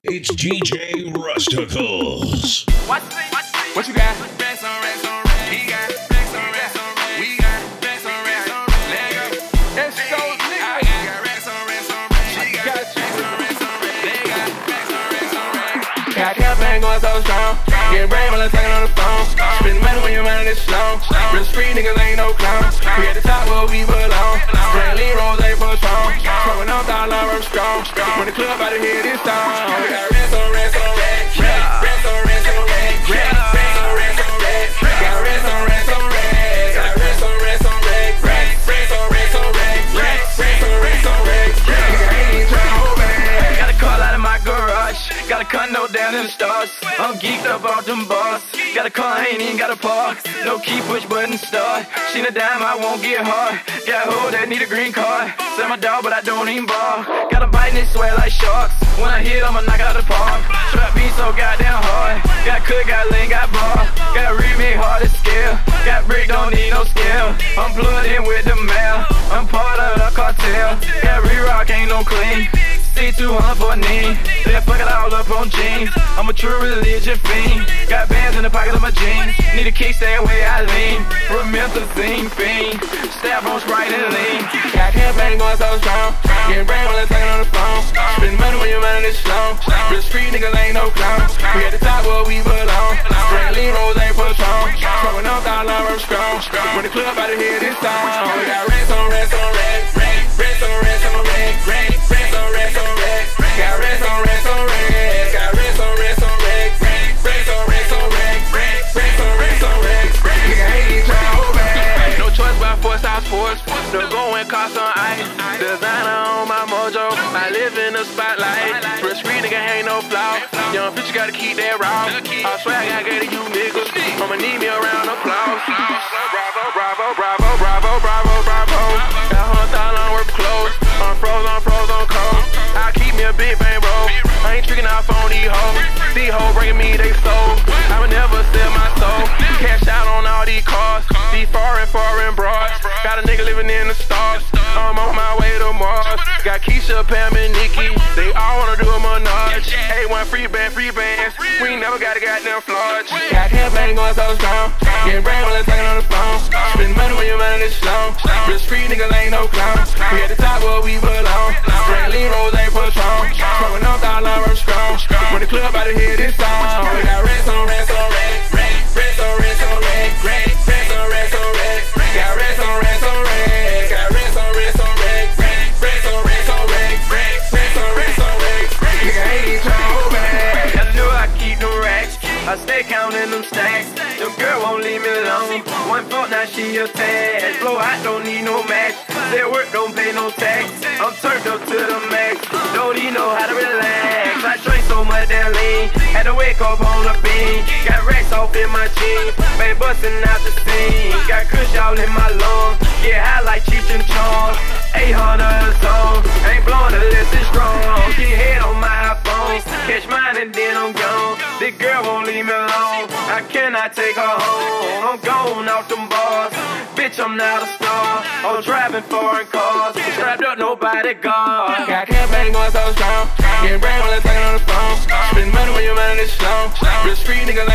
It's DJ Rusticles. What you got? Racks on racks on racks. He got racks on racks on racks. We got racks on racks on racks. Let go. It's so lit. I got racks on racks on racks. She got racks on racks on racks. They got racks on racks on racks. Got campaign going so strong. Getting brain while I'm talking on the phone. Spend money when your mind is slow. Real street niggas ain't no clowns. We at the top where we belong. Bradley Rose ain't for strong. Throwing up all our strong. When the club out of here this time. We got racks on racks on racks. Racks on racks on racks. Racks on racks on racks. Got racks on racks on racks. Got racks on racks on racks. Racks on racks on racks. Racks on racks on racks. Nigga ain't even tryna hold back. Got a car out of my garage. Got a condo down in the stars. I'm geeked up off them bars. Got a car, I ain't even got a park. No key, push button, start. She a dime, I won't get hard. Got a hoe that need a green card. Sell my dog, but I don't even bar. Got a bite and it sweat like sharks. When I hit, I'ma knock out the park. Trap me so goddamn hard. Got cook, got lean, got bar. Got remake, hard to scale. Got brick, don't need no scale. I'm plugged in with the mail. I'm part of the cartel. Got re-rock, ain't no clean. C200 for a knee. Then fuck it all up on jeans. I'm a true religion fiend. Got bands in the pocket of my jeans. Need a kickstand where I lean. Promethazine fiend. Stab on Sprite and lean. Got campaign going so strong. Getting brain while I'm talking on the phone. Spend money when your mind is slow. Real street niggas ain't no clowns. We at the top where we belong. Bradley Rose ain't for strong. Throwing up all our strong. When the club out of here this time. We got racks on racks on racks. Racks on racks on racks. Racks on racks on racks. Got racks on racks on racks. Got racks on racks on racks. Racks on racks on racks. Racks on racks on racks. Nigga ain't even tryna hold back. No choice but force out sports. The going cost on ice. Designer on my mojo. I live in the spotlight. Real street nigga ain't no flaw. Young bitch gotta keep that raw. I swear I gotta get to you niggas. I'ma need me a round of applause. Bravo, bravo, bravo, bravo, bravo, bravo. Got $100 on worth of clothes. I'm froze on cold. I keep me a big bang, bro. I ain't tricking off on these hoes. These hoes bringing me they soul. I would never sell my soul. Cash out on all these cars. These foreign broads. Got a nigga living in the stars. I'm on my way to Mars. Got Keisha, Pam, and Nikki. They all wanna do a menage. A1 free bands. We ain't never got a goddamn fludge. Got campaign going so strong. Getting brain while I'm talking on the phone. Spend money when your mind is slow. Real street niggas ain't no clowns. We at the top where we belong. Bradley Rose ain't for strong. Throwing up all our strong. When the club out of here this time. We got racks on racks on racks. Racks on racks on racks. Racks on racks on racks. Got racks on racks on racks. Got racks on racks on racks. Racks on racks on racks. Racks on racks on racks. Nigga ain't even tryna hold back. Gotta know I keep the racks. I stay counting them stacks. Them girl won't leave me alone. One fault, now she attached. Blow out, don't need no match. Their work don't pay no tax. I'm turned up to the max. Don't even know how to relax. I drink so much that lean. Had to wake up on the beam. Got racks off in my jeans. Been busting out the scene. Got kush all in my lungs. Get high like Cheech and Chong. 800 a song. Ain't blowing unless it's strong. Get head on my iPhone. Catch mine and then I'm gone. This girl won't leave me alone. I cannot take her home. I'm gone off them bars. Bitch, I'm not a star. I'm driving foreign cars. Strapped up, nobody guard. Got campaign going so strong. Getting brain while I'm talking on the phone. Spend money when your mind is slow. Real street niggas